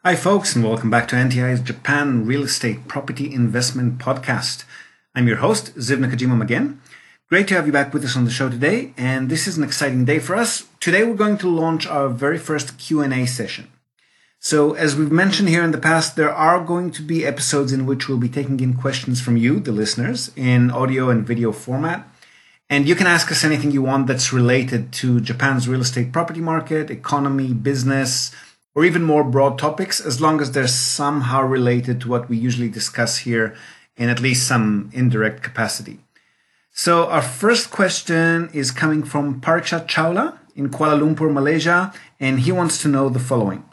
Hi, folks, and welcome back to NTI's Japan Real Estate Property Investment Podcast. I'm your host, Ziv Nakajima again. Great to have you back with us on the show today, and this is an exciting day for us. Today, we're going to launch our very first Q&A session. So, as we've mentioned here in the past, there are going to be episodes in which we'll be taking in questions from you, the listeners, in audio and video format. And you can ask us anything you want that's related to Japan's real estate property market, economy, business, or even more broad topics, as long as they're somehow related to what we usually discuss here in at least some indirect capacity. So our first question is coming from Pariksha Chawla in Kuala Lumpur, Malaysia, and he wants to know the following.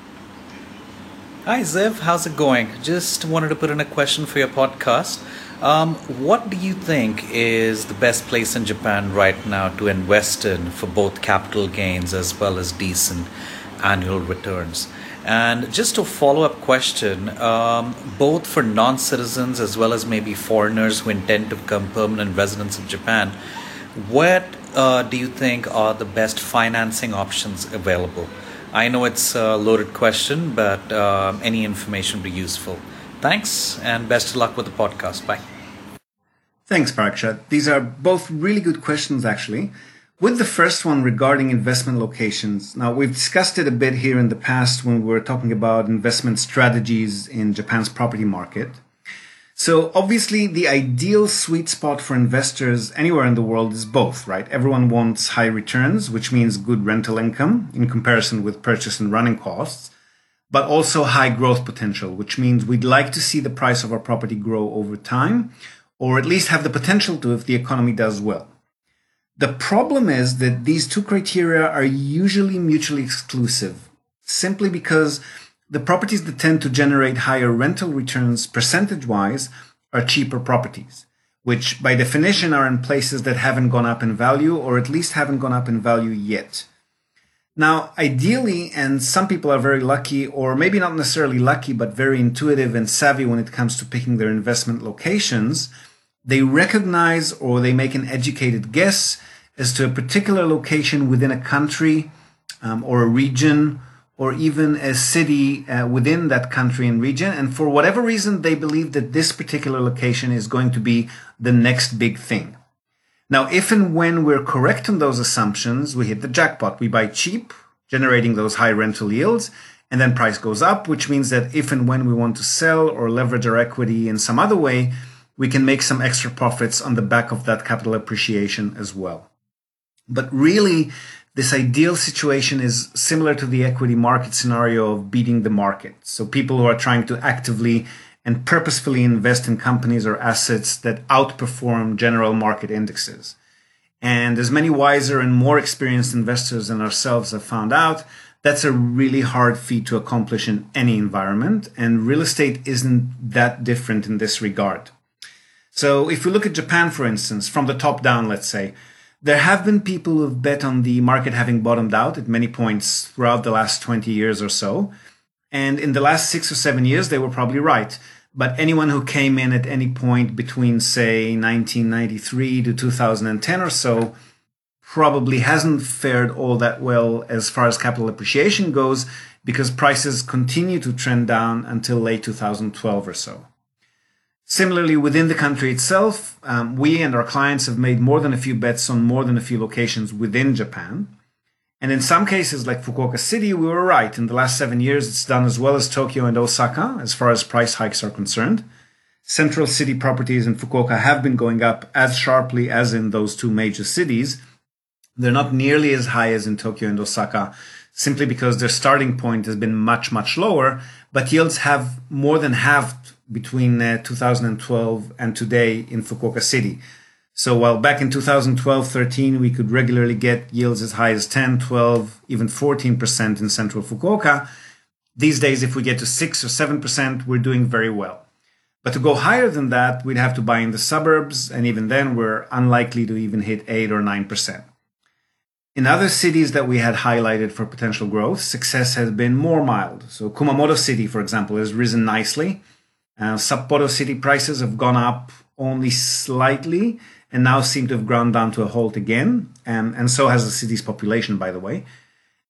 Hi Ziv, how's it going? Just wanted to put in a question for your podcast. What do you think is the best place in Japan right now to invest in for both capital gains as well as decent annual returns? And just a follow-up question, both for non-citizens as well as maybe foreigners who intend to become permanent residents of Japan, what do you think are the best financing options available? I know it's a loaded question, but any information would be useful. Thanks, and best of luck with the podcast. Bye. Thanks, Pariksha. These are both really good questions, actually. With the first one regarding investment locations, now we've discussed it a bit here in the past when we were talking about investment strategies in Japan's property market. So obviously the ideal sweet spot for investors anywhere in the world is both, right? Everyone wants high returns, which means good rental income in comparison with purchase and running costs, but also high growth potential, which means we'd like to see the price of our property grow over time, or at least have the potential to if the economy does well. The problem is that these two criteria are usually mutually exclusive, simply because the properties that tend to generate higher rental returns percentage-wise are cheaper properties, which by definition are in places that haven't gone up in value or at least haven't gone up in value yet. Now, ideally, and some people are very lucky, or maybe not necessarily lucky, but very intuitive and savvy when it comes to picking their investment locations, they recognize or they make an educated guess as to a particular location within a country or a region or even a city within that country and region. And for whatever reason, they believe that this particular location is going to be the next big thing. Now, if and when we're correct on those assumptions, we hit the jackpot. We buy cheap, generating those high rental yields, and then price goes up, which means that if and when we want to sell or leverage our equity in some other way, we can make some extra profits on the back of that capital appreciation as well. But really, this ideal situation is similar to the equity market scenario of beating the market. So people who are trying to actively and purposefully invest in companies or assets that outperform general market indexes. And as many wiser and more experienced investors than ourselves have found out, that's a really hard feat to accomplish in any environment. And real estate isn't that different in this regard. So if we look at Japan, for instance, from the top down, let's say, there have been people who have bet on the market having bottomed out at many points throughout the last 20 years or so. And in the last 6 or 7 years, they were probably right. But anyone who came in at any point between, say, 1993 to 2010 or so probably hasn't fared all that well as far as capital appreciation goes, because prices continue to trend down until late 2012 or so. Similarly, within the country itself, we and our clients have made more than a few bets on more than a few locations within Japan. And in some cases, like Fukuoka City, we were right. In the last 7 years, it's done as well as Tokyo and Osaka as far as price hikes are concerned. Central city properties in Fukuoka have been going up as sharply as in those two major cities. They're not nearly as high as in Tokyo and Osaka, simply because their starting point has been much, much lower, but yields have more than halved between 2012 and today in Fukuoka City. So while back in 2012-13, we could regularly get yields as high as 10, 12, even 14% in central Fukuoka, these days, if we get to 6 or 7%, we're doing very well. But to go higher than that, we'd have to buy in the suburbs, and even then, we're unlikely to even hit 8 or 9%. In other cities that we had highlighted for potential growth, success has been more mild. So Kumamoto City, for example, has risen nicely. Sapporo City prices have gone up only slightly and now seem to have ground down to a halt again. And so has the city's population, by the way.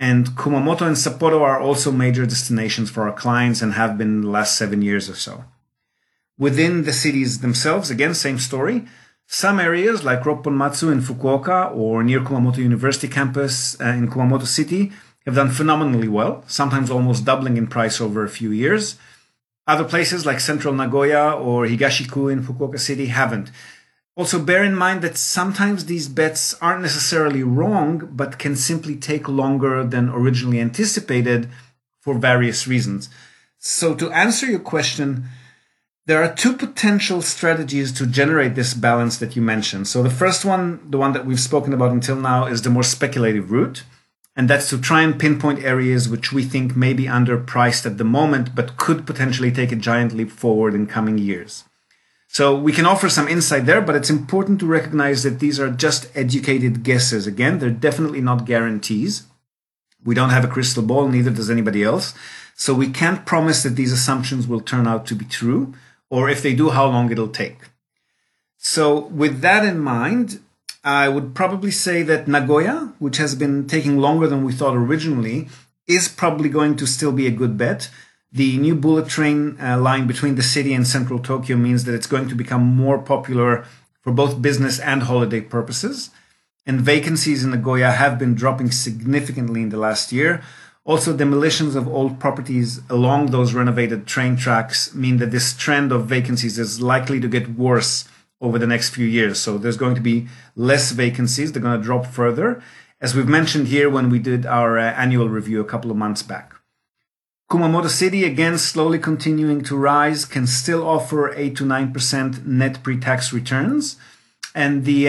And Kumamoto and Sapporo are also major destinations for our clients and have been the last 7 years or so. Within the cities themselves, again, same story. Some areas like Ropponmatsu in Fukuoka or near Kumamoto University campus in Kumamoto City have done phenomenally well, sometimes almost doubling in price over a few years. Other places like central Nagoya or Higashiku in Fukuoka City haven't. Also, bear in mind that sometimes these bets aren't necessarily wrong, but can simply take longer than originally anticipated for various reasons. So to answer your question, there are two potential strategies to generate this balance that you mentioned. So the first one, the one that we've spoken about until now, is the more speculative route. And that's to try and pinpoint areas which we think may be underpriced at the moment, but could potentially take a giant leap forward in coming years. So we can offer some insight there, but it's important to recognize that these are just educated guesses. Again, they're definitely not guarantees. We don't have a crystal ball, neither does anybody else. So we can't promise that these assumptions will turn out to be true, or if they do, how long it'll take. So with that in mind, I would probably say that Nagoya, which has been taking longer than we thought originally, is probably going to still be a good bet. The new bullet train line between the city and central Tokyo means that it's going to become more popular for both business and holiday purposes. And vacancies in Nagoya have been dropping significantly in the last year. Also, demolitions of old properties along those renovated train tracks mean that this trend of vacancies is likely to get worse over the next few years. So there's going to be less vacancies. They're going to drop further, as we've mentioned here when we did our annual review a couple of months back. Kumamoto City, again, slowly continuing to rise, can still offer 8 to 9% net pre-tax returns. And the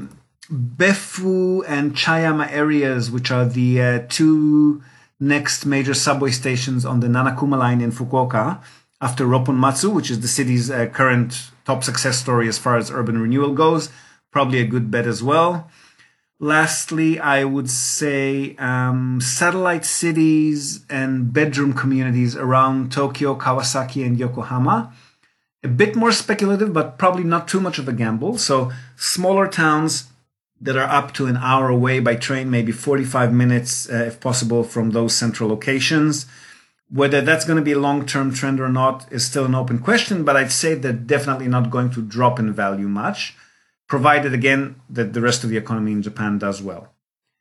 Befu and Chayama areas, which are the two next major subway stations on the Nanakuma line in Fukuoka, after Ropponmatsu, which is the city's current top success story as far as urban renewal goes, probably a good bet as well. Lastly, I would say satellite cities and bedroom communities around Tokyo, Kawasaki, and Yokohama. A bit more speculative, but probably not too much of a gamble. So smaller towns that are up to an hour away by train, maybe 45 minutes, if possible, from those central locations. Whether that's going to be a long-term trend or not is still an open question, but I'd say they're definitely not going to drop in value much, provided, again, that the rest of the economy in Japan does well.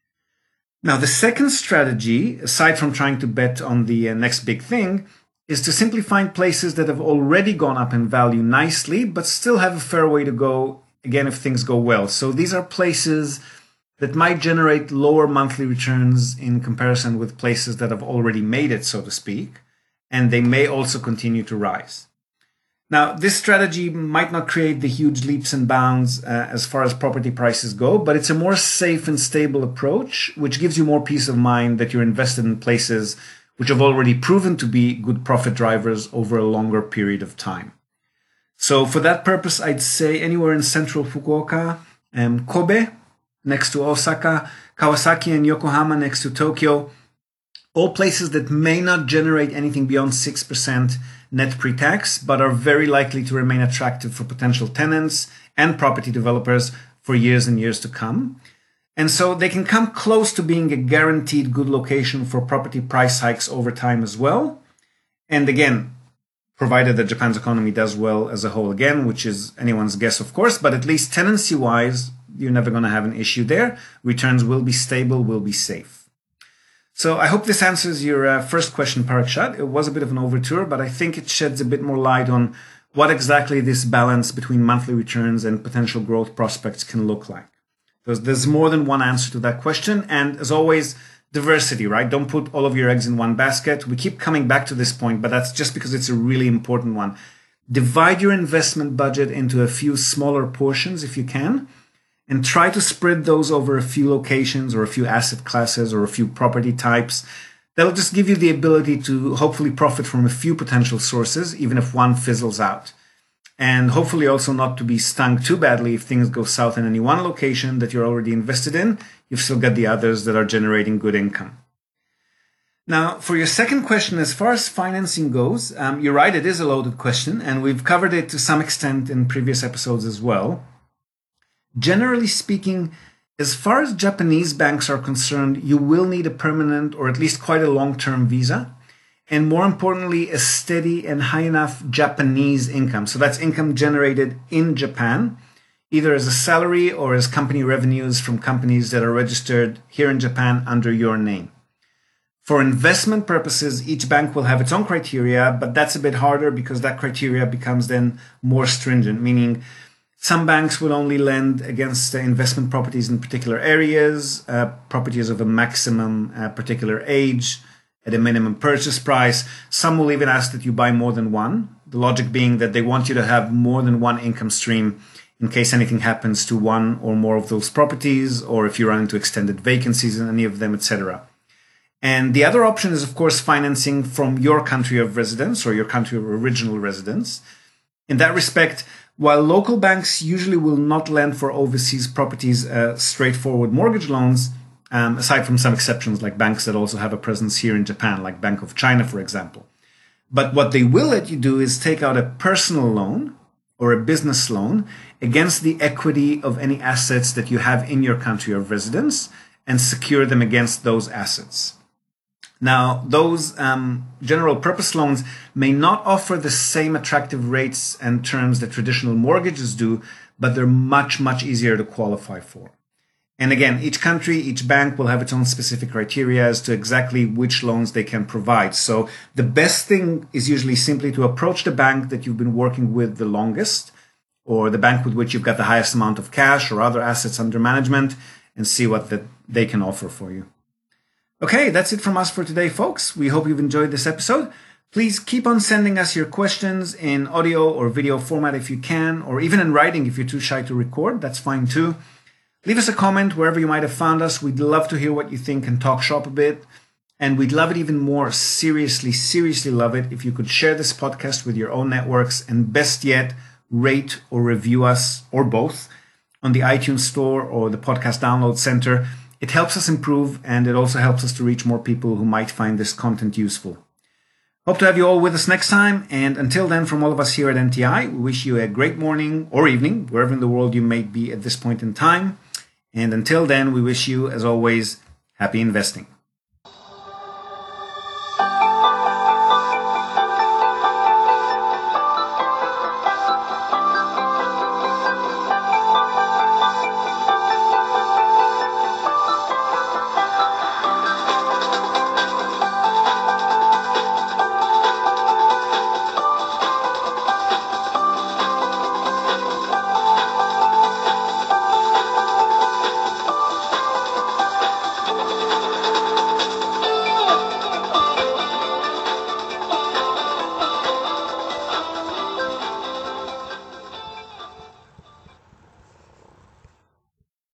Now, the second strategy, aside from trying to bet on the next big thing, is to simply find places that have already gone up in value nicely, but still have a fair way to go, again, if things go well. So these are places that might generate lower monthly returns in comparison with places that have already made it, so to speak, and they may also continue to rise. Now, this strategy might not create the huge leaps and bounds as far as property prices go, but it's a more safe and stable approach, which gives you more peace of mind that you're invested in places which have already proven to be good profit drivers over a longer period of time. So for that purpose, I'd say anywhere in central Fukuoka, Kobe, next to Osaka, Kawasaki and Yokohama next to Tokyo, all places that may not generate anything beyond 6% net pre-tax, but are very likely to remain attractive for potential tenants and property developers for years and years to come. And so they can come close to being a guaranteed good location for property price hikes over time as well. And again, provided that Japan's economy does well as a whole again, which is anyone's guess, of course, but at least tenancy-wise, you're never going to have an issue there. Returns will be stable, will be safe. So I hope this answers your first question, Parakshat. It was a bit of an overture, but I think it sheds a bit more light on what exactly this balance between monthly returns and potential growth prospects can look like. There's more than one answer to that question. And as always, diversity, right? Don't put all of your eggs in one basket. We keep coming back to this point, but that's just because it's a really important one. Divide your investment budget into a few smaller portions if you can, and try to spread those over a few locations or a few asset classes or a few property types. That'll just give you the ability to hopefully profit from a few potential sources, even if one fizzles out. And hopefully also not to be stung too badly if things go south in any one location that you're already invested in. You've still got the others that are generating good income. Now, for your second question, as far as financing goes, you're right, it is a loaded question, and we've covered it to some extent in previous episodes as well. Generally speaking, As far as Japanese banks are concerned, you will need a permanent or at least quite a long-term visa. And more importantly, a steady and high enough Japanese income. So that's income generated in Japan, either as a salary or as company revenues from companies that are registered here in Japan under your name. For investment purposes, each bank will have its own criteria, but that's a bit harder because that criteria becomes then more stringent, meaning some banks will only lend against investment properties in particular areas, properties of a maximum particular age, at a minimum purchase price. Some will even ask that you buy more than one. The logic being that they want you to have more than one income stream in case anything happens to one or more of those properties, or if you run into extended vacancies in any of them, etc. And the other option is, of course, financing from your country of residence or your country of original residence. In that respect, while local banks usually will not lend for overseas properties straightforward mortgage loans, aside from some exceptions like banks that also have a presence here in Japan, like Bank of China, for example. But what they will let you do is take out a personal loan or a business loan against the equity of any assets that you have in your country of residence and secure them against those assets. Now, those general purpose loans may not offer the same attractive rates and terms that traditional mortgages do, but they're much, much easier to qualify for. And again, each country, each bank will have its own specific criteria as to exactly which loans they can provide. So the best thing is usually simply to approach the bank that you've been working with the longest, or the bank with which you've got the highest amount of cash or other assets under management, and see what they can offer for you. Okay, that's it from us for today, folks. We hope you've enjoyed this episode. Please keep on sending us your questions in audio or video format if you can, or even in writing if you're too shy to record. That's fine too. Leave us a comment wherever you might have found us. We'd love to hear what you think and talk shop a bit. And we'd love it even more, seriously love it, if you could share this podcast with your own networks, and best yet, rate or review us, or both, on the iTunes Store or the Podcast Download Center. It helps us improve, and it also helps us to reach more people who might find this content useful. Hope to have you all with us next time, and until then, from all of us here at NTI, we wish you a great morning or evening, wherever in the world you may be at this point in time. And until then, we wish you, as always, happy investing.